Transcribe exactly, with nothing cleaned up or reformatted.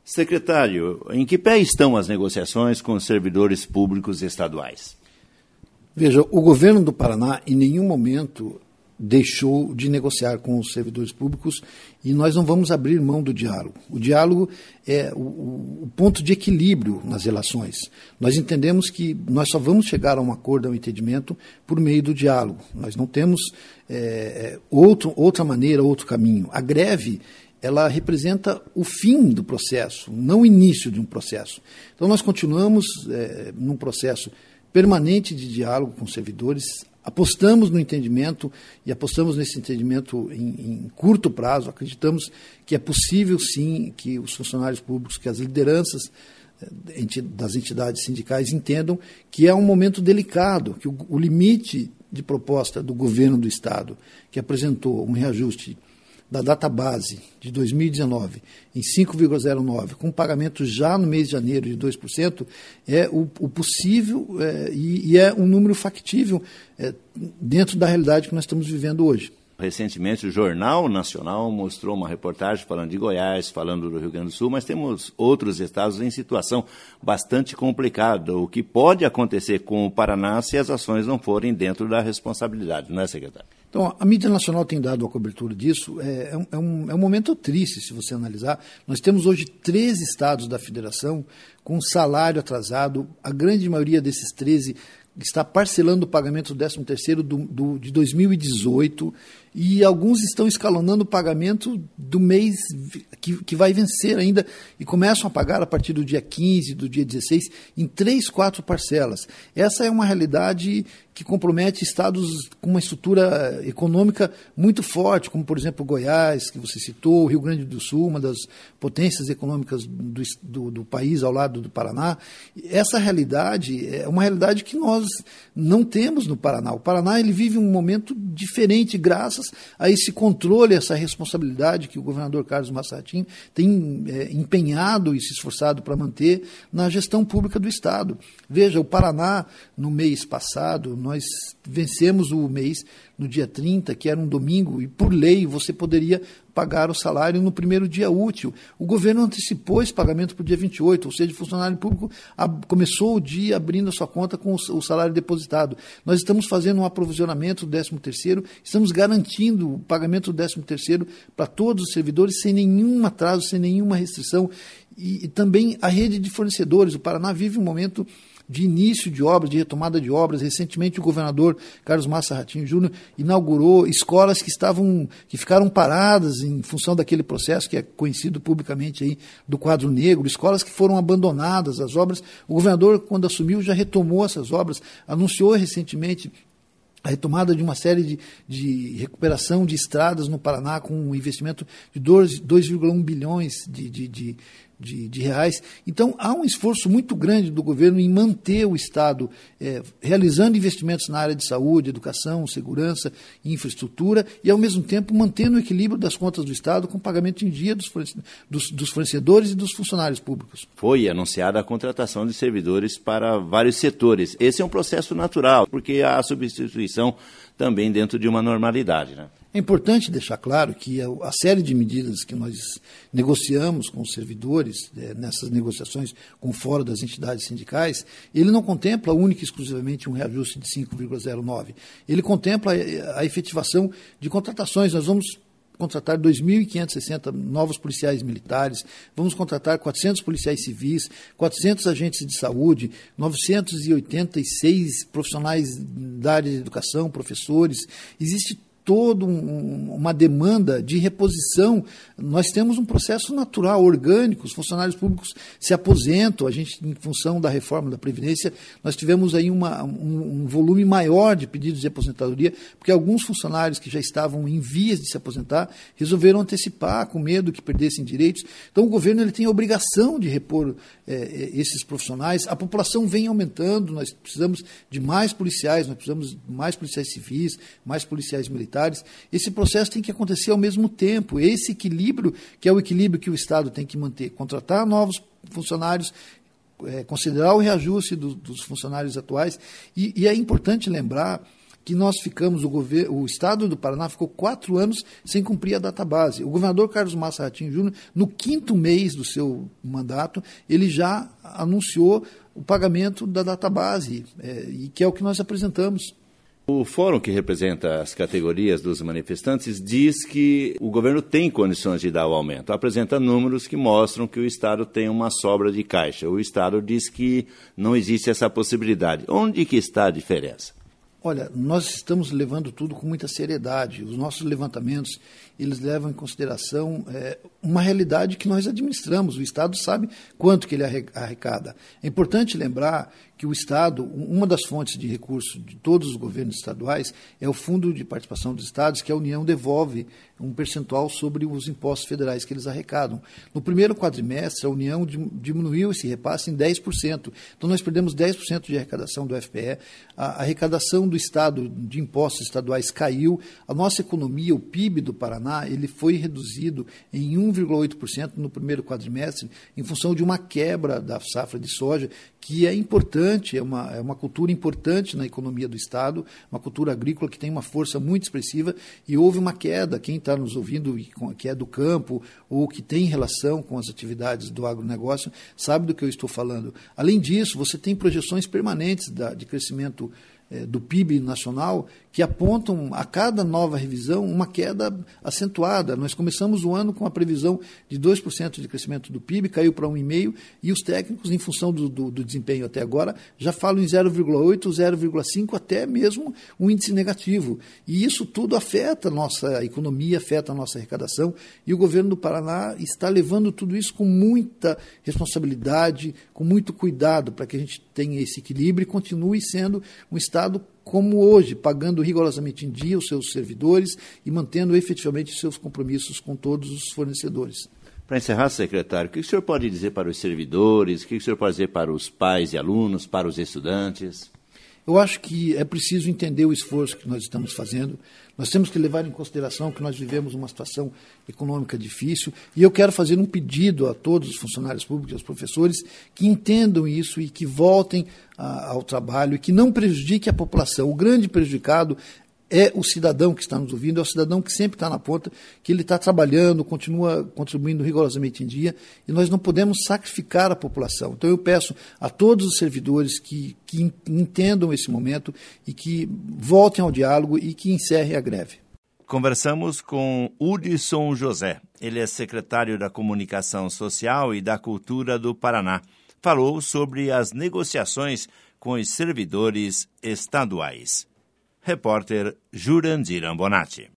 Secretário, em que pé estão as negociações com os servidores públicos estaduais? Veja, o governo do Paraná em nenhum momento deixou de negociar com os servidores públicos e nós não vamos abrir mão do diálogo. O diálogo é o, o ponto de equilíbrio nas relações. Nós entendemos que nós só vamos chegar a um acordo, a um entendimento, por meio do diálogo. Nós não temos é, outro, outra maneira, outro caminho. A greve, ela representa o fim do processo, não o início de um processo. Então nós continuamos é, num processo permanente de diálogo com os servidores, apostamos no entendimento e apostamos nesse entendimento em, em curto prazo. Acreditamos que é possível, sim, que os funcionários públicos, que as lideranças das entidades sindicais entendam que é um momento delicado, que o, o limite de proposta do governo do Estado, que apresentou um reajuste da database de dois mil e dezenove em cinco vírgula zero nove, com pagamento já no mês de janeiro de dois por cento, é o, o possível é, e, e é um número factível é, dentro da realidade que nós estamos vivendo hoje. Recentemente, o Jornal Nacional mostrou uma reportagem falando de Goiás, falando do Rio Grande do Sul, mas temos outros estados em situação bastante complicada. O que pode acontecer com o Paraná se as ações não forem dentro da responsabilidade, não é, secretário? Então, a mídia nacional tem dado a cobertura disso. É, é, um, é, um, é um momento triste, se você analisar. Nós temos hoje treze estados da federação com salário atrasado. A grande maioria desses treze está parcelando o pagamento do décimo terceiro do, do, de dois mil e dezoito e alguns estão escalonando o pagamento do mês que, que vai vencer ainda e começam a pagar a partir do dia quinze, do dia dezesseis, em três, quatro parcelas. Essa é uma realidade que compromete estados com uma estrutura econômica muito forte, como, por exemplo, Goiás, que você citou, o Rio Grande do Sul, uma das potências econômicas do, do, do país ao lado do Paraná. Essa realidade é uma realidade que nós não temos no Paraná. O Paraná ele vive um momento diferente, graças a esse controle, essa responsabilidade que o governador Carlos Massatim tem é, empenhado e se esforçado para manter na gestão pública do Estado. Veja, o Paraná, no mês passado, nós vencemos o mês no dia trinta, que era um domingo, e por lei você poderia pagar o salário no primeiro dia útil. O governo antecipou esse pagamento para o dia vinte e oito, ou seja, o funcionário público começou o dia abrindo a sua conta com o salário depositado. Nós estamos fazendo um aprovisionamento do décimo terceiro, estamos garantindo o pagamento do décimo terceiro para todos os servidores sem nenhum atraso, sem nenhuma restrição. E, e também a rede de fornecedores. O Paraná vive um momento de início de obras, de retomada de obras. Recentemente o governador Carlos Massa Ratinho Júnior inaugurou escolas que estavam, que ficaram paradas em função daquele processo que é conhecido publicamente aí do quadro negro, escolas que foram abandonadas, as obras. O governador, quando assumiu, já retomou essas obras, anunciou recentemente a retomada de uma série de, de recuperação de estradas no Paraná com um investimento de dois vírgula um bilhões de, de, de De, de reais. Então, há um esforço muito grande do governo em manter o Estado é, realizando investimentos na área de saúde, educação, segurança, infraestrutura e, ao mesmo tempo, mantendo o equilíbrio das contas do Estado com pagamento em dia dos, dos, dos fornecedores e dos funcionários públicos. Foi anunciada a contratação de servidores para vários setores. Esse é um processo natural, porque há a substituição também dentro de uma normalidade, né? É importante deixar claro que a, a série de medidas que nós negociamos com os servidores, é, nessas negociações com fora das entidades sindicais, ele não contempla única e exclusivamente um reajuste de cinco vírgula zero nove. Ele contempla a, a efetivação de contratações. Nós vamos contratar dois mil e quinhentos e sessenta novos policiais militares, vamos contratar quatrocentos policiais civis, quatrocentos agentes de saúde, novecentos e oitenta e seis profissionais da área de educação, professores. Existe toda um, uma demanda de reposição. Nós temos um processo natural, orgânico, os funcionários públicos se aposentam, a gente, em função da reforma da Previdência, nós tivemos aí uma, um, um volume maior de pedidos de aposentadoria, porque alguns funcionários que já estavam em vias de se aposentar resolveram antecipar, com medo que perdessem direitos. Então o governo ele tem a obrigação de repor é, esses profissionais. A população vem aumentando, nós precisamos de mais policiais, nós precisamos de mais policiais civis, mais policiais militares. Esse processo tem que acontecer ao mesmo tempo. Esse equilíbrio, que é o equilíbrio que o Estado tem que manter, contratar novos funcionários, é, considerar o reajuste do, dos funcionários atuais. E, e é importante lembrar que nós ficamos, o, governo, o Estado do Paraná ficou quatro anos sem cumprir a database. O governador Carlos Massa Ratinho Júnior, no quinto mês do seu mandato, ele já anunciou o pagamento da database, é, e que é o que nós apresentamos. O fórum que representa as categorias dos manifestantes diz que o governo tem condições de dar o aumento. Apresenta números que mostram que o Estado tem uma sobra de caixa. O Estado diz que não existe essa possibilidade. Onde que está a diferença? Olha, nós estamos levando tudo com muita seriedade. Os nossos levantamentos, eles levam em consideração é, uma realidade que nós administramos. O Estado sabe quanto que ele arrecada. É importante lembrar que o Estado, uma das fontes de recursos de todos os governos estaduais é o Fundo de Participação dos Estados, que a União devolve um percentual sobre os impostos federais que eles arrecadam. No primeiro quadrimestre, a União diminuiu esse repasse em dez por cento. Então, nós perdemos dez por cento de arrecadação do F P E, a arrecadação do Estado de impostos estaduais caiu, a nossa economia, o P I B do Paraná, ele foi reduzido em um vírgula oito por cento no primeiro quadrimestre, em função de uma quebra da safra de soja, que é importante, é uma, é uma cultura importante na economia do Estado, uma cultura agrícola que tem uma força muito expressiva, e houve uma queda. Quem está nos ouvindo, que é do campo, ou que tem relação com as atividades do agronegócio, sabe do que eu estou falando. Além disso, você tem projeções permanentes da, de crescimento eh, do P I B nacional, que apontam a cada nova revisão uma queda acentuada. Nós começamos o ano com a previsão de dois por cento de crescimento do P I B, caiu para um vírgula cinco por cento, e os técnicos, em função do, do, do desempenho até agora, já falam em zero vírgula oito por cento, zero vírgula cinco por cento, até mesmo um índice negativo. E isso tudo afeta a nossa economia, afeta a nossa arrecadação, e o governo do Paraná está levando tudo isso com muita responsabilidade, com muito cuidado, para que a gente tenha esse equilíbrio e continue sendo um Estado como hoje, pagando rigorosamente em dia os seus servidores e mantendo efetivamente seus compromissos com todos os fornecedores. Para encerrar, secretário, o que o senhor pode dizer para os servidores, o que o senhor pode dizer para os pais e alunos, para os estudantes? Eu acho que é preciso entender o esforço que nós estamos fazendo. Nós temos que levar em consideração que nós vivemos uma situação econômica difícil, e eu quero fazer um pedido a todos os funcionários públicos, aos professores, que entendam isso e que voltem a, ao trabalho e que não prejudiquem a população. O grande prejudicado é o cidadão que está nos ouvindo, é o cidadão que sempre está na ponta, que ele está trabalhando, continua contribuindo rigorosamente em dia, e nós não podemos sacrificar a população. Então eu peço a todos os servidores que, que entendam esse momento e que voltem ao diálogo e que encerrem a greve. Conversamos com Hudson José. Ele é secretário da Comunicação Social e da Cultura do Paraná. Falou sobre as negociações com os servidores estaduais. Repórter Jurandir Ambonati.